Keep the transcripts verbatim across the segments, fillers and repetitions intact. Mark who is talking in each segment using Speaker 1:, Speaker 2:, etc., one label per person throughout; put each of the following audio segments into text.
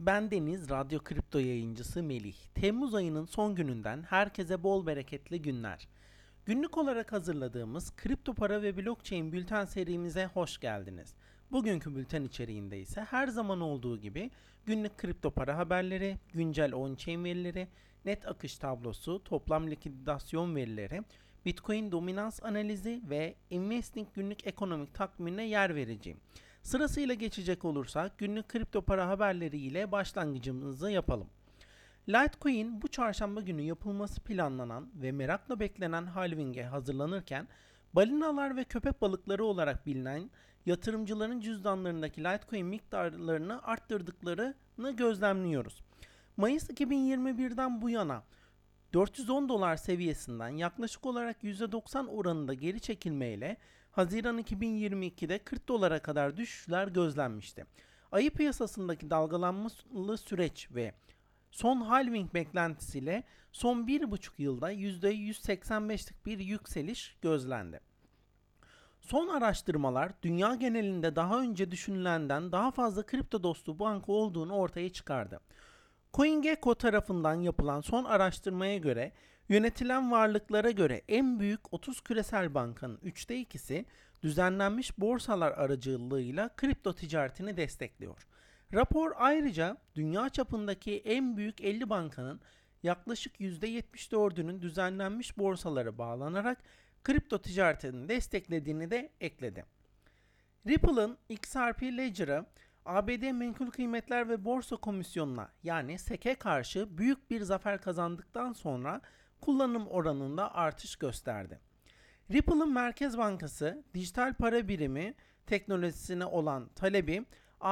Speaker 1: Ben Deniz, Radyo Kripto yayıncısı Melih. Temmuz ayının son gününden herkese bol bereketli günler. Günlük olarak hazırladığımız kripto para ve blockchain bülten serimize hoş geldiniz. Bugünkü bülten içeriğinde ise her zaman olduğu gibi günlük kripto para haberleri, güncel on-chain verileri, net akış tablosu, toplam likidasyon verileri, Bitcoin dominans analizi ve Investing günlük ekonomik takvimine yer vereceğim. Sırasıyla geçecek olursak günlük kripto para haberleri ile başlangıcımızı yapalım. Litecoin bu çarşamba günü yapılması planlanan ve merakla beklenen halving'e hazırlanırken balinalar ve köpek balıkları olarak bilinen yatırımcıların cüzdanlarındaki Litecoin miktarlarını arttırdıklarını gözlemliyoruz. Mayıs iki bin yirmi birden bu yana dört yüz on dolar seviyesinden yaklaşık olarak yüzde doksan oranında geri çekilmeyle Haziran iki bin yirmi ikide kırk dolara kadar düşüşler gözlenmişti. Ayı piyasasındaki dalgalanmalı süreç ve son halving beklentisiyle son bir buçuk yılda yüzde yüz seksen beşlik bir yükseliş gözlendi. Son araştırmalar dünya genelinde daha önce düşünülenden daha fazla kripto dostu banka olduğunu ortaya çıkardı. CoinGecko tarafından yapılan son araştırmaya göre yönetilen varlıklara göre en büyük otuz küresel bankanın üçte ikisi düzenlenmiş borsalar aracılığıyla kripto ticaretini destekliyor. Rapor ayrıca dünya çapındaki en büyük elli bankanın yaklaşık yüzde yetmiş dördünün düzenlenmiş borsalara bağlanarak kripto ticaretini desteklediğini de ekledi. Ripple'ın X R P Ledger'ı A B D Menkul Kıymetler ve Borsa Komisyonu'na yani S E C'e karşı büyük bir zafer kazandıktan sonra kullanım oranında artış gösterdi. Ripple'ın Merkez Bankası dijital para birimi teknolojisine olan talebi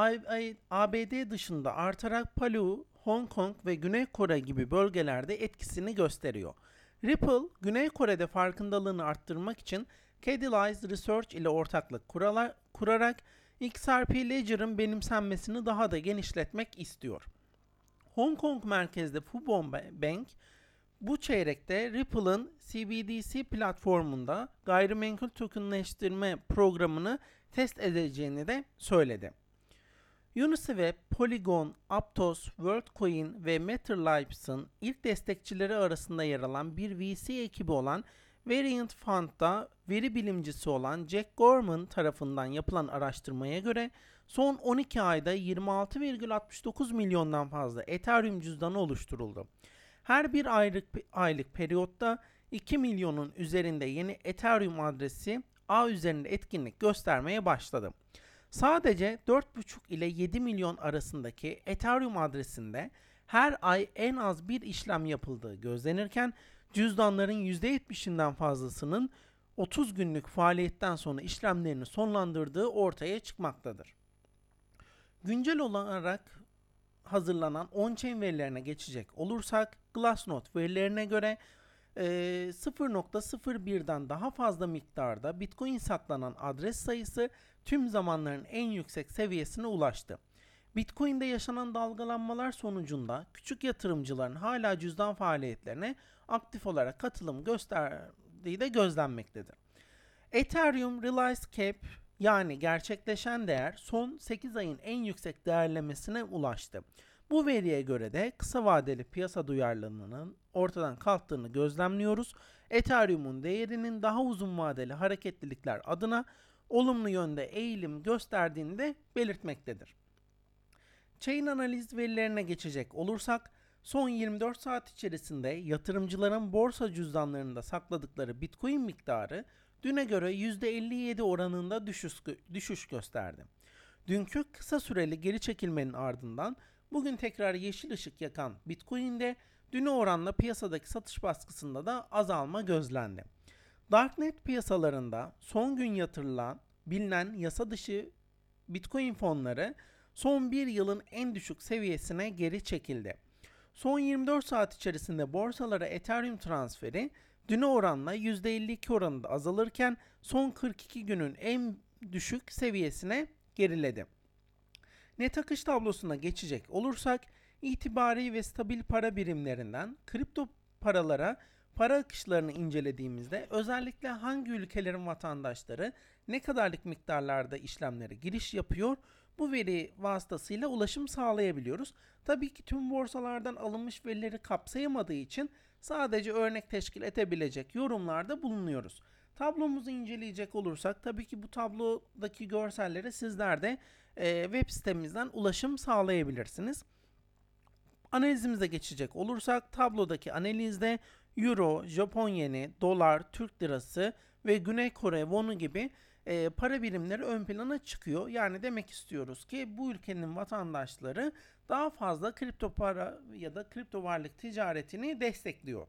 Speaker 1: A B D dışında artarak Palau, Hong Kong ve Güney Kore gibi bölgelerde etkisini gösteriyor. Ripple, Güney Kore'de farkındalığını arttırmak için Catalyze Research ile ortaklık kurarak X R P Ledger'ın benimsenmesini daha da genişletmek istiyor. Hong Kong merkezli Fubon Bank bu çeyrekte Ripple'ın C B D C platformunda gayrimenkul tokenleştirme programını test edeceğini de söyledi. Uniswap, Polygon, Aptos, WorldCoin ve MetterLabs'ın ilk destekçileri arasında yer alan bir V C ekibi olan Variant Fund'da veri bilimcisi olan Jack Gorman tarafından yapılan araştırmaya göre son on iki ayda yirmi altı virgül altmış dokuz milyondan fazla Ethereum cüzdanı oluşturuldu. Her bir aylık, aylık periyotta iki milyonun üzerinde yeni Ethereum adresi ağ üzerinde etkinlik göstermeye başladı. Sadece dört buçuk ile yedi milyon arasındaki Ethereum adresinde her ay en az bir işlem yapıldığı gözlenirken cüzdanların yüzde yetmişinden fazlasının otuz günlük faaliyetten sonra işlemlerini sonlandırdığı ortaya çıkmaktadır. Güncel olarak hazırlanan on-chain verilerine geçecek olursak Glassnode verilerine göre e, sıfır nokta sıfır birden daha fazla miktarda Bitcoin saklanan adres sayısı tüm zamanların en yüksek seviyesine ulaştı. Bitcoin'de yaşanan dalgalanmalar sonucunda küçük yatırımcıların hala cüzdan faaliyetlerine aktif olarak katılım gösterdiği de gözlenmektedir. Ethereum Realized Cap yani gerçekleşen değer son sekiz ayın en yüksek değerlemesine ulaştı. Bu veriye göre de kısa vadeli piyasa duyarlılığının ortadan kalktığını gözlemliyoruz. Ethereum'un değerinin daha uzun vadeli hareketlilikler adına olumlu yönde eğilim gösterdiğini de belirtmektedir. Chain analiz verilerine geçecek olursak son yirmi dört saat içerisinde yatırımcıların borsa cüzdanlarında sakladıkları Bitcoin miktarı düne göre yüzde elli yedi oranında düşüş, düşüş gösterdi. Dünkü kısa süreli geri çekilmenin ardından bugün tekrar yeşil ışık yakan Bitcoin'de düne oranla piyasadaki satış baskısında da azalma gözlendi. Darknet piyasalarında son gün yatırılan bilinen yasa dışı Bitcoin fonları son bir yılın en düşük seviyesine geri çekildi. Son yirmi dört saat içerisinde borsalara Ethereum transferi düne oranla yüzde elli iki oranında azalırken son kırk iki günün en düşük seviyesine geriledi. Net akış tablosuna geçecek olursak itibari ve stabil para birimlerinden kripto paralara para akışlarını incelediğimizde özellikle hangi ülkelerin vatandaşları ne kadarlık miktarlarda işlemlere giriş yapıyor Bu veri vasıtasıyla ulaşım sağlayabiliyoruz. Tabii ki tüm borsalardan alınmış verileri kapsayamadığı için sadece örnek teşkil edebilecek yorumlarda bulunuyoruz. Tablomuzu inceleyecek olursak tabii ki bu tablodaki görsellere sizler de e, web sitemizden ulaşım sağlayabilirsiniz. Analizimize geçecek olursak tablodaki analizde Euro, Japon yeni, dolar, Türk lirası ve Güney Kore wonu gibi e, para birimleri ön plana çıkıyor. Yani demek istiyoruz ki bu ülkenin vatandaşları daha fazla kripto para ya da kripto varlık ticaretini destekliyor.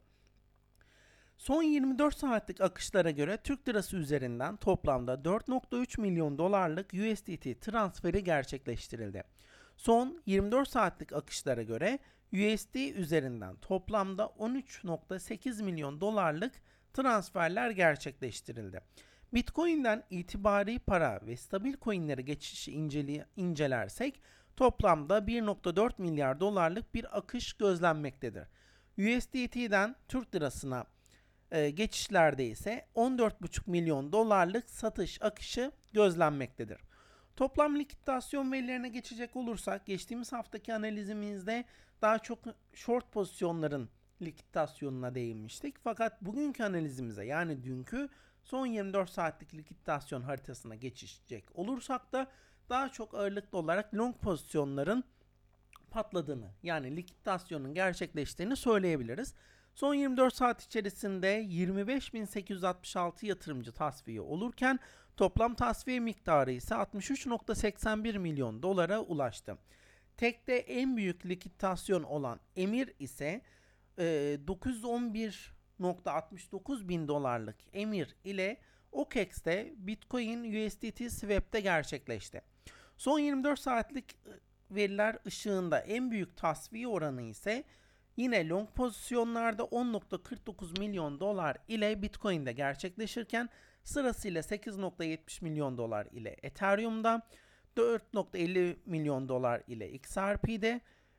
Speaker 1: Son yirmi dört saatlik akışlara göre Türk lirası üzerinden toplamda dört nokta üç milyon dolarlık U S D T transferi gerçekleştirildi. Son yirmi dört saatlik akışlara göre U S D üzerinden toplamda on üç nokta sekiz milyon dolarlık transferler gerçekleştirildi. Bitcoin'den itibari para ve stabil coinlere geçişi incelersek toplamda bir nokta dört milyar dolarlık bir akış gözlenmektedir. U S D T'den Türk lirasına e, geçişlerde ise on dört buçuk milyon dolarlık satış akışı gözlenmektedir. Toplam likidasyon verilerine geçecek olursak geçtiğimiz haftaki analizimizde daha çok short pozisyonların likidasyonuna değinmiştik. Fakat bugünkü analizimize yani dünkü son yirmi dört saatlik likidasyon haritasına geçecek olursak da daha çok ağırlıklı olarak long pozisyonların patladığını yani likidasyonun gerçekleştiğini söyleyebiliriz. Son yirmi dört saat içerisinde yirmi beş bin sekiz yüz altmış altı yatırımcı tasfiye olurken toplam tasfiye miktarı ise altmış üç nokta seksen bir milyon dolara ulaştı. Tekte en büyük likidasyon olan Emir ise e, dokuz yüz on bir nokta altmış dokuz bin dolarlık Emir ile O K E X'te Bitcoin U S D T swap'te gerçekleşti. Son yirmi dört saatlik veriler ışığında en büyük tasfiye oranı ise yine long pozisyonlarda on nokta kırk dokuz milyon dolar ile Bitcoin'de gerçekleşirken sırasıyla sekiz nokta yetmiş milyon dolar ile Ethereum'da, dört nokta elli milyon dolar ile X R P'de,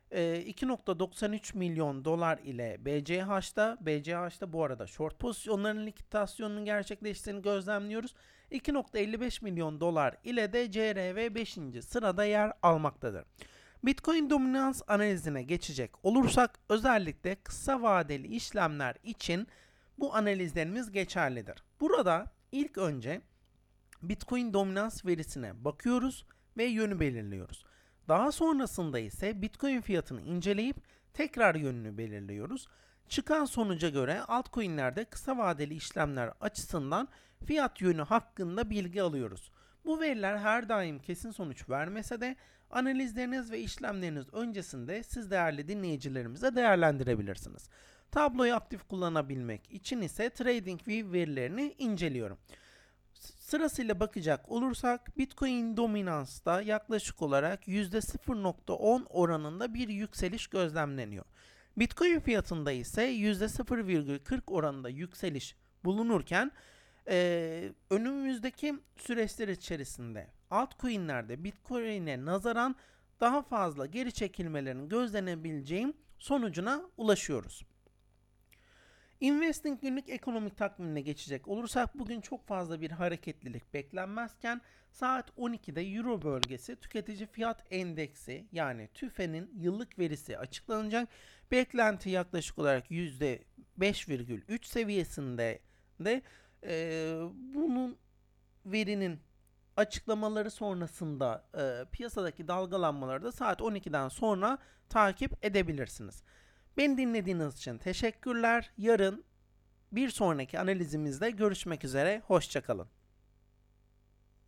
Speaker 1: iki nokta doksan üç milyon dolar ile B C H'da, B C H'da bu arada short pozisyonların likidasyonunun gerçekleştiğini gözlemliyoruz. iki nokta elli beş milyon dolar ile de C R V beşinci sırada yer almaktadır. Bitcoin dominans analizine geçecek olursak özellikle kısa vadeli işlemler için bu analizlerimiz geçerlidir. Burada ilk önce Bitcoin dominans verisine bakıyoruz ve yönü belirliyoruz. Daha sonrasında ise Bitcoin fiyatını inceleyip tekrar yönünü belirliyoruz. Çıkan sonuca göre altcoin'lerde kısa vadeli işlemler açısından fiyat yönü hakkında bilgi alıyoruz. Bu veriler her daim kesin sonuç vermese de analizleriniz ve işlemleriniz öncesinde siz değerli dinleyicilerimize değerlendirebilirsiniz. Tabloyu aktif kullanabilmek için ise TradingView verilerini inceliyorum. Sırasıyla bakacak olursak Bitcoin dominansta yaklaşık olarak yüzde sıfır nokta on oranında bir yükseliş gözlemleniyor. Bitcoin fiyatında ise yüzde sıfır virgül kırk oranında yükseliş bulunurken Ee, önümüzdeki süreçler içerisinde altcoin'lerde Bitcoin'e nazaran daha fazla geri çekilmelerin gözlenebileceği sonucuna ulaşıyoruz. Investing günlük ekonomik takvimine geçecek olursak bugün çok fazla bir hareketlilik beklenmezken saat on ikide Euro bölgesi tüketici fiyat endeksi yani TÜFE'nin yıllık verisi açıklanacak. Beklenti yaklaşık olarak yüzde beş virgül üç seviyesinde de Ee, bunun verinin açıklamaları sonrasında e, piyasadaki dalgalanmaları da saat on ikiden sonra takip edebilirsiniz. Beni dinlediğiniz için teşekkürler. Yarın bir sonraki analizimizde görüşmek üzere. Hoşça kalın.